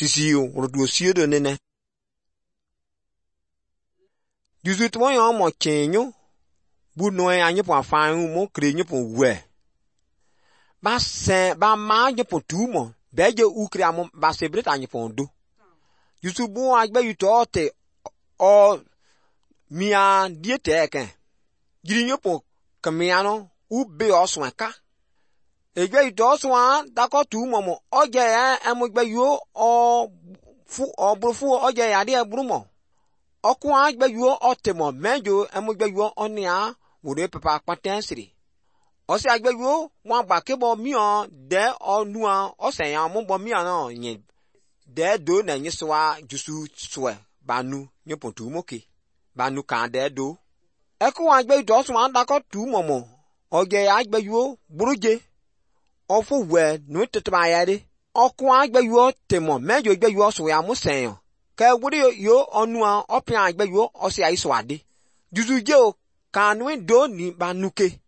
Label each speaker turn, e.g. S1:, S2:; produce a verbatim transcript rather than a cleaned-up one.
S1: sisi o rodu sie do nene juzu to yon mo chenyo bu no anye po afan mo krenye po we ba se ba ma je po tu mo be je ukri am ba se brit anye po do juzu bu agbe yuto te o mia diete ken girinyo po kamiano u be oswanka egbe yuto swan da ko tu mo mo oje ya emugbe yo o fu o brufu oje ya de bru mo okun agbe yo otemo mejo emugbe yo onia wore papa patensiri osi agbe yo wan gba kebo mi on de onua oseyan mo bo mi na yin de do na nyiswa jusu swe banu nyepotu moke banu kan de do ekun agbe do so anda ko tu momo oje agbe yo buruje ofu we no tetba ya de okun agbe yo temo mejo agbe yo so ya musen ka wuri yo onua opia agbe yo osi aiso ade jusu je o kanu do ni banuke